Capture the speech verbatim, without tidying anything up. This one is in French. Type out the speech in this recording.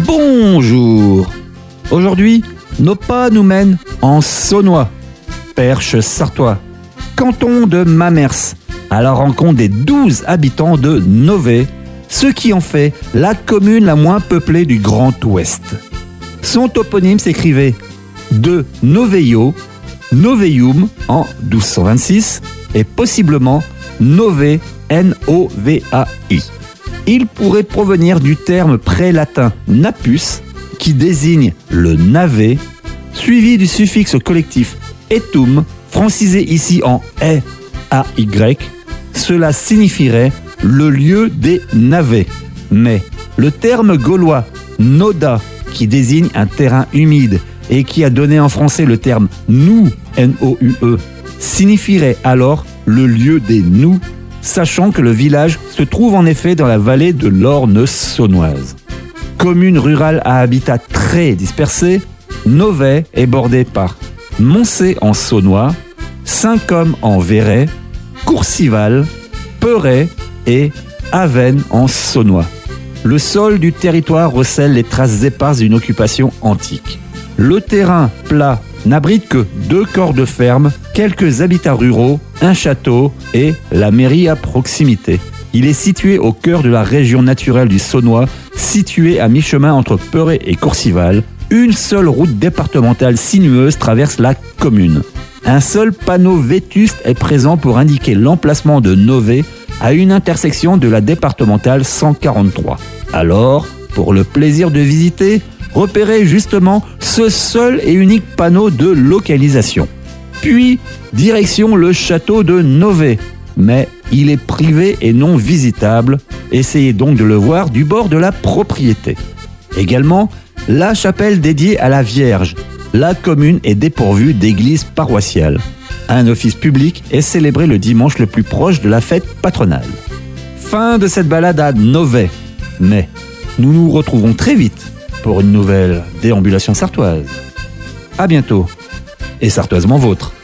Bonjour. Aujourd'hui, nos pas nous mènent en Saunois, Perche sartois, canton de Mamers, à la rencontre des douze habitants de Nové, ce qui en fait la commune la moins peuplée du Grand Ouest. Son toponyme s'écrivait de Noveio, Noveium en douze cent vingt-six et possiblement Nové, N O V A I. Il pourrait provenir du terme pré-latin napus, qui désigne le navet, suivi du suffixe collectif etum, francisé ici en e a y. Cela signifierait le lieu des navets. Mais le terme gaulois noda, qui désigne un terrain humide et qui a donné en français le terme nou, N O U E, signifierait alors le lieu des nous, sachant que le village se trouve en effet dans la vallée de l'Orne saunoise. Commune rurale à habitat très dispersé, Nové est bordée par Moncé en saunois, Saint-Côme en véret, Courcival, Perret et Avesnes en saunois. Le sol du territoire recèle les traces éparses d'une occupation antique. Le terrain plat n'abrite que deux corps de ferme, quelques habitats ruraux, un château et la mairie à proximité. Il est situé au cœur de la région naturelle du Saunois, située à mi-chemin entre Perret et Courcival. Une seule route départementale sinueuse traverse la commune. Un seul panneau vétuste est présent pour indiquer l'emplacement de Nové à une intersection de la départementale cent quarante-trois. Alors, pour le plaisir de visiter, repérez justement ce seul et unique panneau de localisation. Puis, direction le château de Nové, mais il est privé et non visitable. Essayez donc de le voir du bord de la propriété. Également, la chapelle dédiée à la Vierge. La commune est dépourvue d'église paroissiale. Un office public est célébré le dimanche le plus proche de la fête patronale. Fin de cette balade à Nové. Mais nous nous retrouvons très vite pour une nouvelle déambulation sartoise. À bientôt, et sartoisement vôtre.